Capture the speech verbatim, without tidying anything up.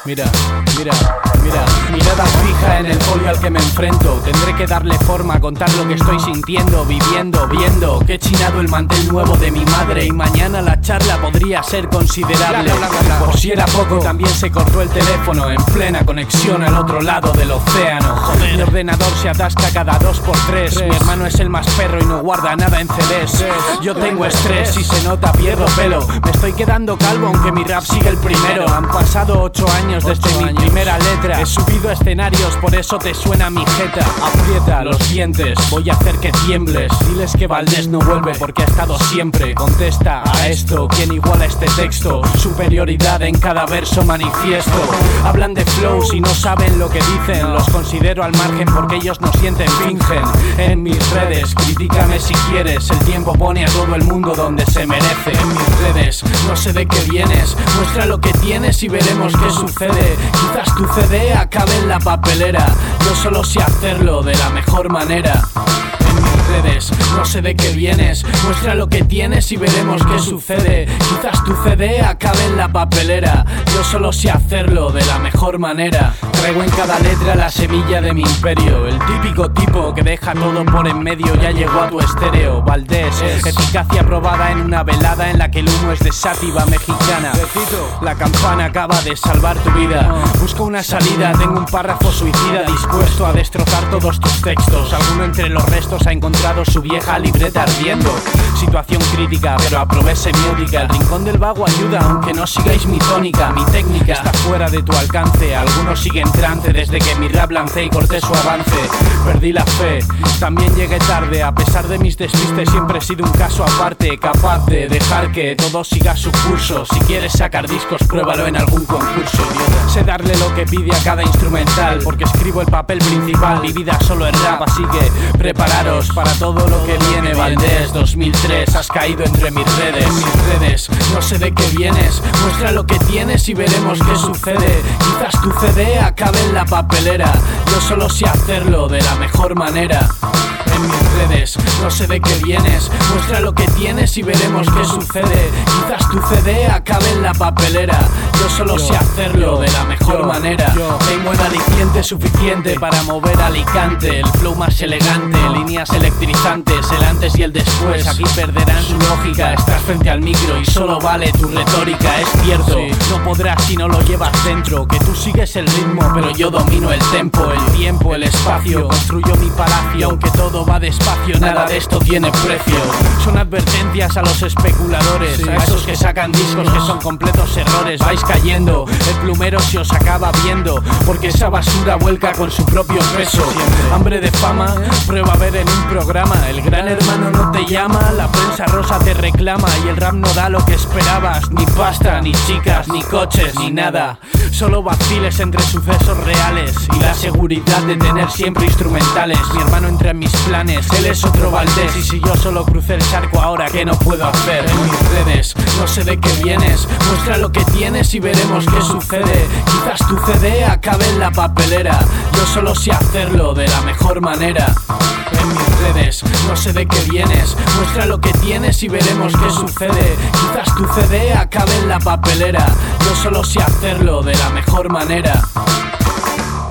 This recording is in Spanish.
Mira, mira, mira, mirada fija en el folio al que me enfrento. Tendré que darle forma, contar lo que estoy sintiendo, viviendo, viendo que he chinado el mantel nuevo de mi madre. Y mañana la charla podría ser considerable. Por si era poco, también se cortó el teléfono en plena conexión al otro lado del océano. Joder, mi ordenador se atasca cada dos por tres. Mi hermano es el más perro y no guarda nada en C Ds. Yo tengo estrés y se nota, pierdo pelo. Me estoy quedando calvo aunque mi rap sigue el primero. Han pasado ocho años desde mi primera letra. He subido a escenarios, por eso te suena mi jeta. Aprieta los dientes, voy a hacer que tiembles. Diles que Valdés no vuelve porque ha estado siempre. Contesta a esto, ¿quién iguala este texto? Superioridad en cada verso manifiesto. Hablan de flows y no saben lo que dicen. Los considero al margen porque ellos no sienten, fingen. En mis redes, critícame si quieres. El tiempo pone a todo el mundo donde se merece. En mis redes, no sé de qué vienes. Muestra lo que tienes y veremos qué sucede. Quizás tu C D acabe en la papelera. Yo solo sé hacerlo de la mejor manera. En mis redes, no sé de qué vienes. Muestra lo que tienes y veremos qué sucede. Quizás tu C D acabe en la papelera. Yo solo sé hacerlo de la mejor manera. Traigo en cada letra la semilla de mi imperio. El típico tipo que deja todo por en medio. Ya llegó a tu estéreo, Valdés. Eficacia probada en una velada en la que el humo es de sátiva mexicana. La campana acaba de salvar tu vida. Busco una salida, tengo un párrafo suicida dispuesto a destrozar todos tus textos. Alguno entre los restos ha encontrado su vieja libreta ardiendo. Situación crítica, pero aprobé semiótica. El rincón del vago ayuda, aunque no sigáis mi tónica. Mi técnica está fuera de tu alcance. Algunos siguen trance desde que mi rap lancé y corté su avance. Perdí la fe, también llegué tarde. A pesar de mis despistes siempre he sido un caso aparte. Capaz de dejar que todo siga su curso. Si quieres sacar discos, pruébalo en algún concurso, idiota. Sé darle lo que pide a cada instrumental, porque escribo el papel principal. Mi vida solo es rap, así que prepararos para todo lo que viene. Valdés dos mil tres, has caído entre mis redes. En mis redes, no sé de qué vienes. Muestra lo que tienes y veremos qué sucede. Quizás tu C D acabe en la papelera. Yo solo sé hacerlo de la mejor manera. En mis redes, no sé de qué vienes. Muestra lo que tienes y veremos qué sucede. Quizás tu C D acabe en la papelera. Yo solo sé hacerlo de la mejor manera. Tengo el aliciente suficiente para mover Alicante. El flow más elegante, líneas electrizantes, el antes y el después. Aquí perderán su lógica. Estás frente al micro y solo vale tu retórica. Es cierto, no podrás si no lo llevas dentro. Que tú sigues el ritmo, pero yo domino el tempo. El tiempo, el espacio, construyo mi palacio. Aunque todo va despacio, nada de esto tiene precio. Son advertencias a los especuladores, sí, a esos que sacan discos que son completos errores. Vais cayendo, el plumero se os acaba viendo, porque esa basura vuelca con su propio peso. Hambre de fama, prueba a ver en un programa. El gran hermano no te llama, la prensa rosa te reclama. Y el rap no da lo que esperabas. Ni pasta, ni chicas, ni coches, ni nada. Solo vaciles entre sucesos reales y la seguridad de tener siempre instrumentales. Mi hermano entra en mis planes, él es otro Valdés. Y si yo solo crucé el charco ahora, ¿qué no puedo hacer? En mis redes, no sé de qué vienes. Muestra lo que tienes y veremos qué sucede. Quizás tu C D acabe en la papelera. Yo solo sé hacerlo de la mejor manera. En mis redes, no sé de qué vienes. Muestra lo que tienes y veremos qué sucede. Quizás tu C D acabe en la papelera. Yo solo sé hacerlo de la mejor manera.